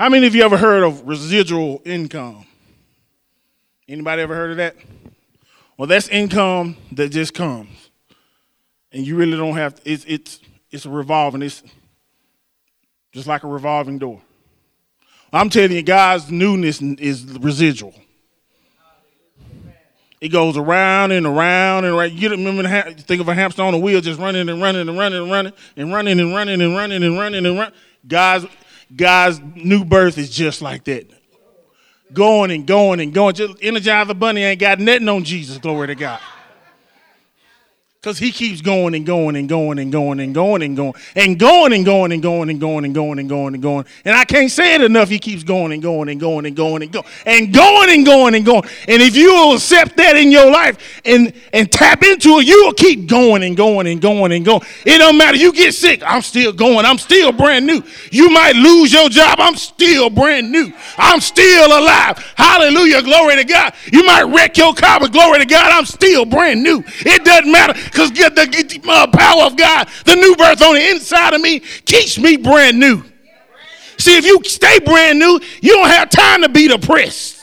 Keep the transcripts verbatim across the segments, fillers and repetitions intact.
How many of you ever heard of residual income? Anybody ever heard of that? Well, that's income that just comes. And you really don't have, to, it's, it's, it's a revolving, it's just like a revolving door. I'm telling you, God's newness is residual. It goes around and around and around. You remember, the, think of a hamster on a wheel just running and running and running and running and running and running and running and running and running. God's, God's new birth is just like that. Going and going and going. Just Energizer Bunny ain't got nothing on Jesus, glory to God. Because he keeps going and going and going and going and going and going and going and going and going and going and going and going and going. And I can't say it enough. He keeps going and going and going and going and going and going and going and going. And if you will accept that in your life and, and tap into it, you will keep going and going and going and going. It don't matter. You get sick. I'm still going. I'm still brand new. You might lose your job. I'm still brand new. I'm still alive. Hallelujah. Glory to God. You might wreck your car, but glory to God, I'm still brand new. It doesn't matter. Because get the, get the uh, power of God, the new birth on the inside of me keeps me brand new. See, if you stay brand new, you don't have time to be depressed.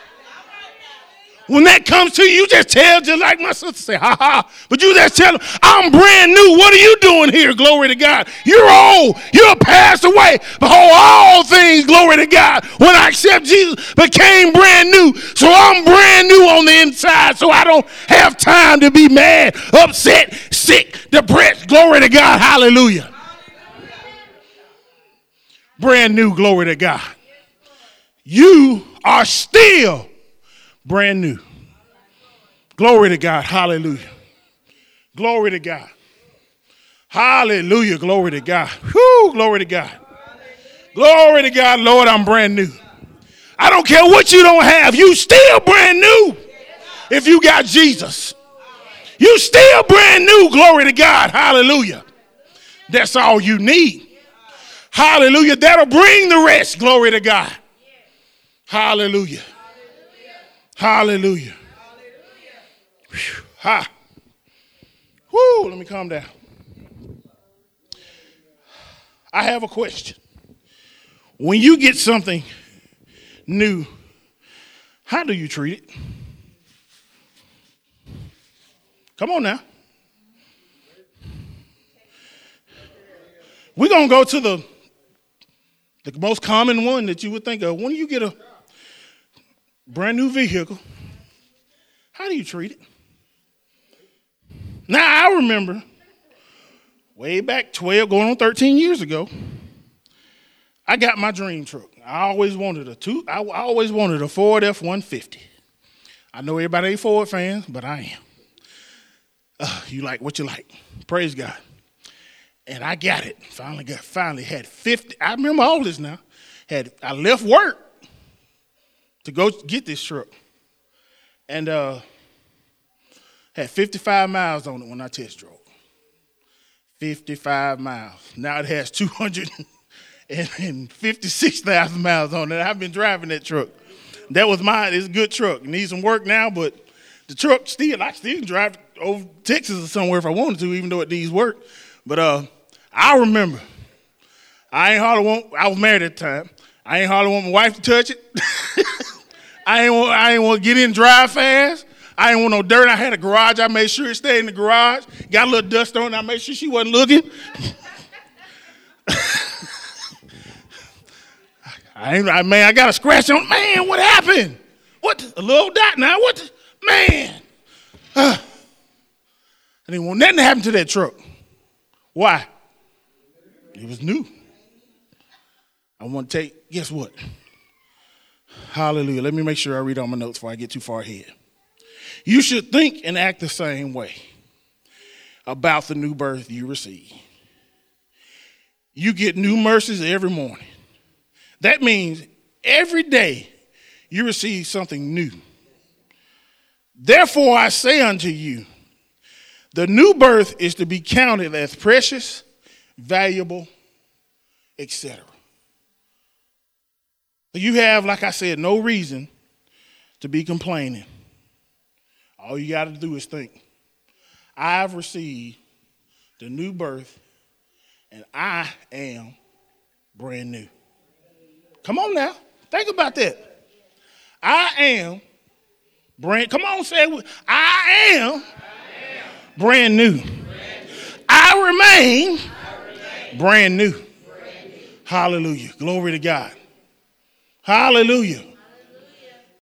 When that comes to you, you just tell, just like my sister say, ha ha. But you just tell them, I'm brand new. What are you doing here? Glory to God. You're old. You're passed away. Behold, all things, glory to God, when I accept Jesus, became brand new. So I'm brand new on the inside. So I don't have time to be mad, upset, sick, depressed. Glory to God. Hallelujah. Brand new, glory to God. You are still brand new. Glory to God. Hallelujah. Glory to God. Hallelujah. Glory to God. Whew, glory to God. Glory to God. Lord, I'm brand new. I don't care what you don't have. You still brand new if you got Jesus. You still brand new. Glory to God. Hallelujah. That's all you need. Hallelujah. That'll bring the rest. Glory to God. Hallelujah. Hallelujah. Whew. Ha. Whoo, let me calm down. I have a question. When you get something new, how do you treat it? Come on now. We're going to go to the, the most common one that you would think of. When you get a brand new vehicle, how do you treat it? Now, I remember way back twelve, going on thirteen years ago, I got my dream truck. I always wanted a two, I, I always wanted a Ford F one fifty. I know everybody ain't Ford fans, but I am. Uh, you like what you like. Praise God. And I got it. Finally got, finally had fifty. I remember all this now. Had I left work to go get this truck. And uh, had fifty-five miles on it when I test drove. fifty-five miles. Now it has two hundred fifty-six thousand miles on it. I've been driving that truck. That was mine. It's a good truck. It needs some work now, but the truck still, I still can drive over Texas or somewhere if I wanted to, even though it needs work. But uh, I remember, I ain't hardly want, I was married at the time. I ain't hardly want my wife to touch it. I ain't want, I ain't want to get in and drive fast. I ain't want no dirt. I had a garage. I made sure it stayed in the garage. Got a little dust on it. I made sure she wasn't looking. I ain't, I, man, I got a scratch on. Man, what happened? What? A little dot now. What? The, man. Uh, I didn't want nothing to happen to that truck. Why? It was new. I want to take, guess what? Hallelujah. Let me make sure I read all my notes before I get too far ahead. You should think and act the same way about the new birth you receive. You get new mercies every morning. That means every day you receive something new. Therefore, I say unto you, the new birth is to be counted as precious, valuable, et cetera. You have, like I said, no reason to be complaining. All you got to do is think, I've received the new birth and I am brand new. Come on now. Think about that. I am brand. Come on, say it. with- I am brand new. I remain brand new. Hallelujah. Glory to God. Hallelujah.